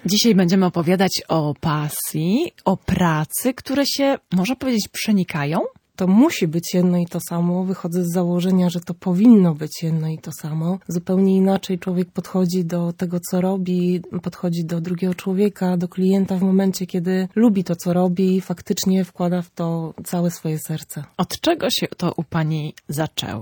Dzisiaj będziemy opowiadać o pasji, o pracy, które się, można powiedzieć, przenikają. To musi być jedno i to samo. Wychodzę z założenia, że to powinno być jedno i to samo. Zupełnie inaczej człowiek podchodzi do tego, co robi, podchodzi do drugiego człowieka, do klienta w momencie, kiedy lubi to, co robi i faktycznie wkłada w to całe swoje serce. Od czego się to u pani zaczęło?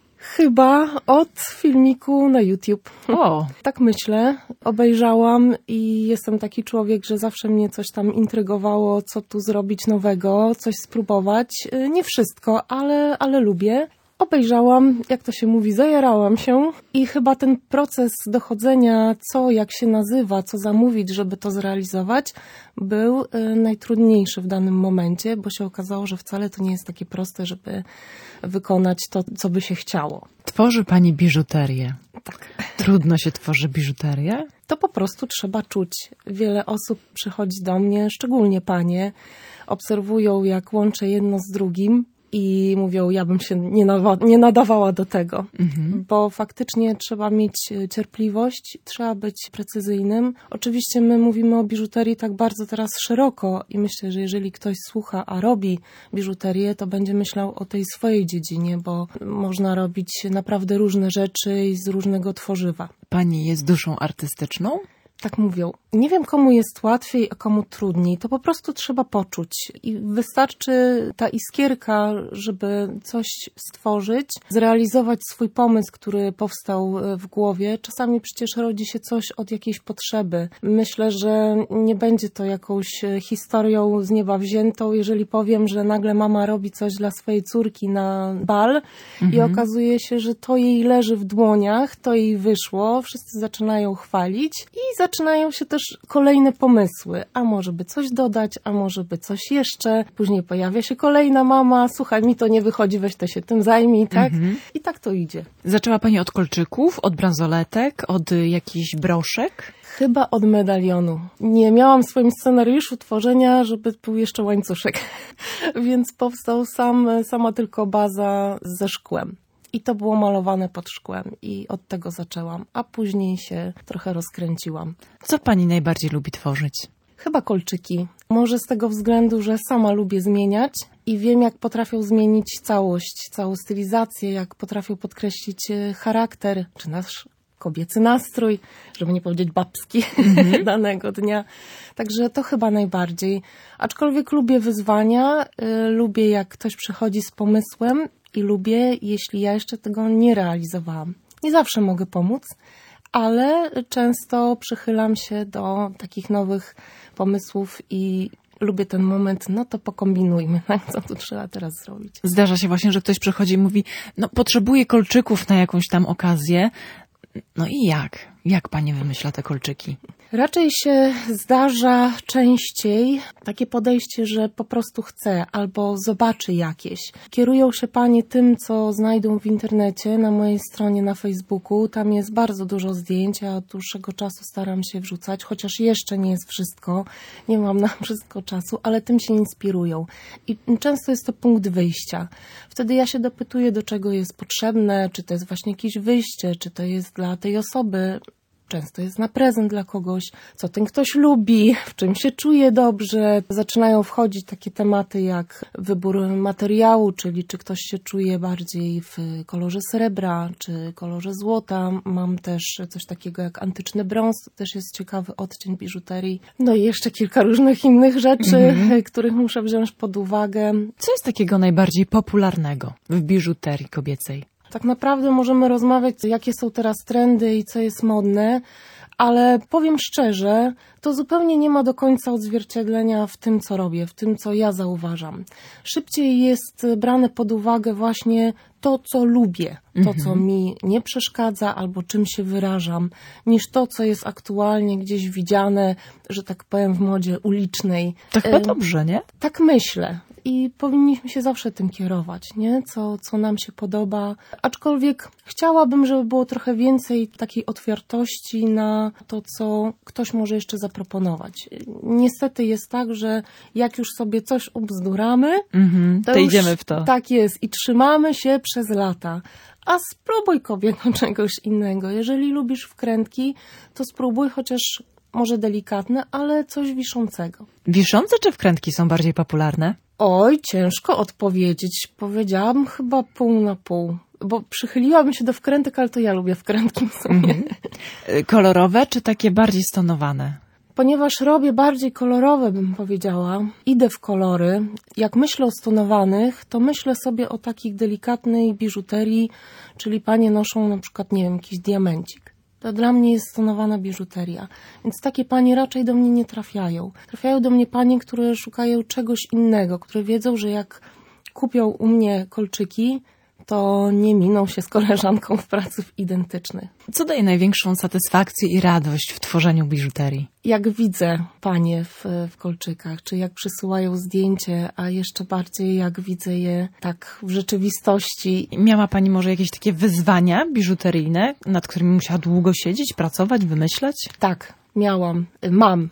Chyba od filmiku na YouTube. O! Tak myślę. Obejrzałam i jestem taki człowiek, że zawsze mnie coś tam intrygowało, co tu zrobić nowego, coś spróbować. Nie wszystko, ale lubię. Obejrzałam, jak to się mówi, zajarałam się i chyba ten proces dochodzenia, co, jak się nazywa, co zamówić, żeby to zrealizować, był najtrudniejszy w danym momencie, bo się okazało, że wcale to nie jest takie proste, żeby wykonać to, co by się chciało. Tworzy pani biżuterię. Tak. Trudno się tworzy biżuterię? To po prostu trzeba czuć. Wiele osób przychodzi do mnie, szczególnie panie, obserwują, jak łączę jedno z drugim i mówią, ja bym się nie nadawała do tego, bo faktycznie trzeba mieć cierpliwość, trzeba być precyzyjnym. Oczywiście my mówimy o biżuterii tak bardzo teraz szeroko i myślę, że jeżeli ktoś słucha, a robi biżuterię, to będzie myślał o tej swojej dziedzinie, bo można robić naprawdę różne rzeczy i z różnego tworzywa. Pani jest duszą artystyczną? Tak mówią. Nie wiem, komu jest łatwiej, a komu trudniej. To po prostu trzeba poczuć. I wystarczy ta iskierka, żeby coś stworzyć, zrealizować swój pomysł, który powstał w głowie. Czasami przecież rodzi się coś od jakiejś potrzeby. Myślę, że nie będzie to jakąś historią z nieba wziętą, jeżeli powiem, że nagle mama robi coś dla swojej córki na bal i okazuje się, że to jej leży w dłoniach, to jej wyszło, wszyscy zaczynają chwalić i zaczynają się też kolejne pomysły. A może by coś dodać, a może by coś jeszcze. Później pojawia się kolejna mama. Słuchaj, mi to nie wychodzi, weź to się tym zajmij, tak? I tak to idzie. Zaczęła pani od kolczyków, od bransoletek, od jakichś broszek? Chyba od medalionu. Nie miałam w swoim scenariuszu tworzenia, żeby był jeszcze łańcuszek. Więc powstał sama tylko baza ze szkłem. I to było malowane pod szkłem i od tego zaczęłam, a później się trochę rozkręciłam. Co pani najbardziej lubi tworzyć? Chyba kolczyki. Może z tego względu, że sama lubię zmieniać i wiem, jak potrafią zmienić całość, całą stylizację, jak potrafią podkreślić charakter, czy nasz kobiecy nastrój, żeby nie powiedzieć babski danego dnia. Także to chyba najbardziej. Aczkolwiek lubię wyzwania, lubię, jak ktoś przychodzi z pomysłem, i lubię, jeśli ja jeszcze tego nie realizowałam. Nie zawsze mogę pomóc, ale często przychylam się do takich nowych pomysłów i lubię ten moment, no to pokombinujmy, co tu trzeba teraz zrobić. Zdarza się właśnie, że ktoś przychodzi i mówi, no potrzebuję kolczyków na jakąś tam okazję. No i jak? Jak pani wymyśla te kolczyki? Raczej się zdarza częściej takie podejście, że po prostu chce albo zobaczy jakieś. Kierują się panie tym, co znajdą w internecie, na mojej stronie na Facebooku. Tam jest bardzo dużo zdjęć, a od dłuższego czasu staram się wrzucać, chociaż jeszcze nie jest wszystko. Nie mam na wszystko czasu, ale tym się inspirują. I często jest to punkt wyjścia. Wtedy ja się dopytuję, do czego jest potrzebne, czy to jest właśnie jakieś wyjście, czy to jest dla tej osoby. Często jest na prezent dla kogoś, co ten ktoś lubi, w czym się czuje dobrze. Zaczynają wchodzić takie tematy jak wybór materiału, czyli czy ktoś się czuje bardziej w kolorze srebra, czy kolorze złota. Mam też coś takiego jak antyczny brąz, to też jest ciekawy odcień biżuterii. No i jeszcze kilka różnych innych rzeczy, których muszę wziąć pod uwagę. Co jest takiego najbardziej popularnego w biżuterii kobiecej? Tak naprawdę możemy rozmawiać, jakie są teraz trendy i co jest modne, ale powiem szczerze, to zupełnie nie ma do końca odzwierciedlenia w tym, co robię, w tym, co ja zauważam. Szybciej jest brane pod uwagę właśnie to, co lubię, to, co mi nie przeszkadza albo czym się wyrażam, niż to, co jest aktualnie gdzieś widziane, że tak powiem, w modzie ulicznej. To chyba dobrze, nie? Tak myślę. I powinniśmy się zawsze tym kierować, nie? Co nam się podoba. Aczkolwiek chciałabym, żeby było trochę więcej takiej otwartości na to, co ktoś może jeszcze zaproponować. Niestety jest tak, że jak już sobie coś ubzduramy, to idziemy w to. Tak jest i trzymamy się przez lata. A spróbuj, kobieto, czegoś innego. Jeżeli lubisz wkrętki, to spróbuj chociaż może delikatne, ale coś wiszącego. Wiszące czy wkrętki są bardziej popularne? Oj, ciężko odpowiedzieć. Powiedziałam chyba pół na pół. Bo przychyliłabym się do wkrętek, ale to ja lubię wkrętki w sumie. Kolorowe czy takie bardziej stonowane? Ponieważ robię bardziej kolorowe, bym powiedziała, idę w kolory. Jak myślę o stonowanych, to myślę sobie o takich delikatnej biżuterii, czyli panie noszą na przykład, nie wiem, jakiś diamencik. To dla mnie jest stonowana biżuteria. Więc takie panie raczej do mnie nie trafiają. Trafiają do mnie panie, które szukają czegoś innego, które wiedzą, że jak kupią u mnie kolczyki, to nie miną się z koleżanką w pracy w identycznych. Co daje największą satysfakcję i radość w tworzeniu biżuterii? Jak widzę panie w kolczykach, czy jak przysyłają zdjęcie, a jeszcze bardziej jak widzę je tak w rzeczywistości. Miała pani może jakieś takie wyzwania biżuteryjne, nad którymi musiała długo siedzieć, pracować, wymyślać? Tak, mam.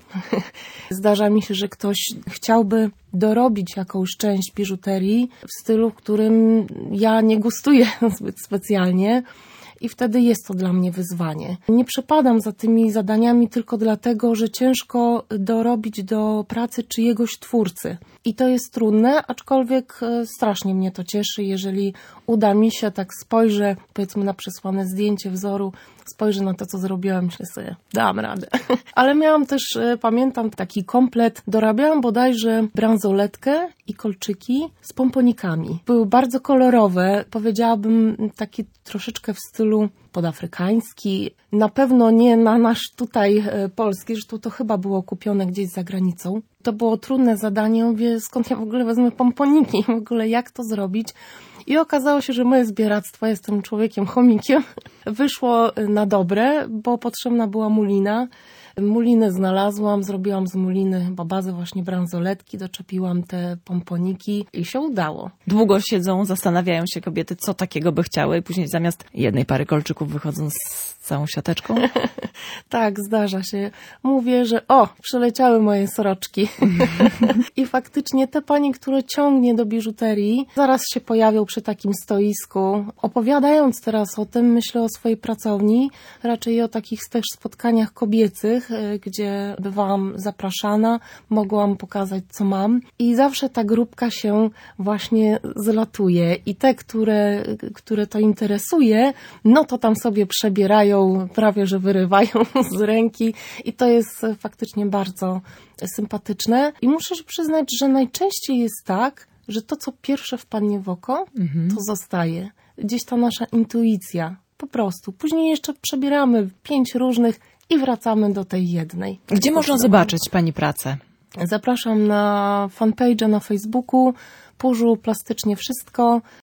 Zdarza mi się, że ktoś chciałby dorobić jakąś część biżuterii w stylu, w którym ja nie gustuję zbyt specjalnie. I wtedy jest to dla mnie wyzwanie. Nie przepadam za tymi zadaniami tylko dlatego, że ciężko dorobić do pracy czyjegoś twórcy. I to jest trudne, aczkolwiek strasznie mnie to cieszy, jeżeli uda mi się, tak spojrzę, powiedzmy na przesłane zdjęcie wzoru, spojrzę na to, co zrobiłam, myślę sobie, dam radę. Ale miałam też, pamiętam, taki komplet, dorabiałam bodajże bransoletkę i kolczyki z pomponikami. Były bardzo kolorowe, powiedziałabym taki troszeczkę w stylu podafrykański. Na pewno nie na nasz tutaj polski, że to chyba było kupione gdzieś za granicą. To było trudne zadanie, mówię, skąd ja w ogóle wezmę pomponiki, w ogóle jak to zrobić. I okazało się, że moje zbieractwo, jestem człowiekiem chomikiem, wyszło na dobre, bo potrzebna była mulina. Mulinę znalazłam, zrobiłam z muliny chyba bazę właśnie bransoletki, doczepiłam te pomponiki i się udało. Długo siedzą, zastanawiają się kobiety, co takiego by chciały i później zamiast jednej pary kolczyków wychodzą z całą siateczką? Tak, zdarza się. Mówię, że przyleciały moje sroczki. I faktycznie te panie, które ciągnie do biżuterii, zaraz się pojawią przy takim stoisku. Opowiadając teraz o tym, myślę o swojej pracowni, raczej o takich też spotkaniach kobiecych, gdzie bywałam zapraszana, mogłam pokazać, co mam. I zawsze ta grupka się właśnie zlatuje. I te, które to interesuje, no to tam sobie przebierają, prawie że wyrywają z ręki. I to jest faktycznie bardzo sympatyczne. I muszę przyznać, że najczęściej jest tak, że to, co pierwsze wpadnie w oko, to zostaje. Gdzieś ta nasza intuicja. Po prostu. Później jeszcze przebieramy 5 różnych i wracamy do tej jednej. Gdzie można zobaczyć pani pracę? Zapraszam na fanpage'a na Facebooku, Pużu Plastycznie Wszystko.